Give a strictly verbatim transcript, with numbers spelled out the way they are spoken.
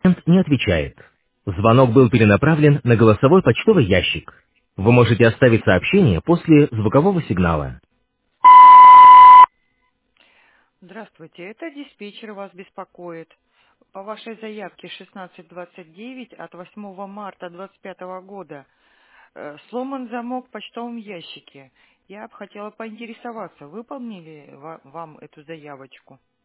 Абонент не отвечает. Звонок был перенаправлен на голосовой почтовый ящик. Вы можете оставить сообщение после звукового сигнала. Здравствуйте, это диспетчер вас беспокоит. По вашей заявке шестнадцать двадцать девять от восьмого марта двадцать пятого года э, сломан замок в почтовом ящике. Я бы хотела поинтересоваться, выполнили ва- вам эту заявочку?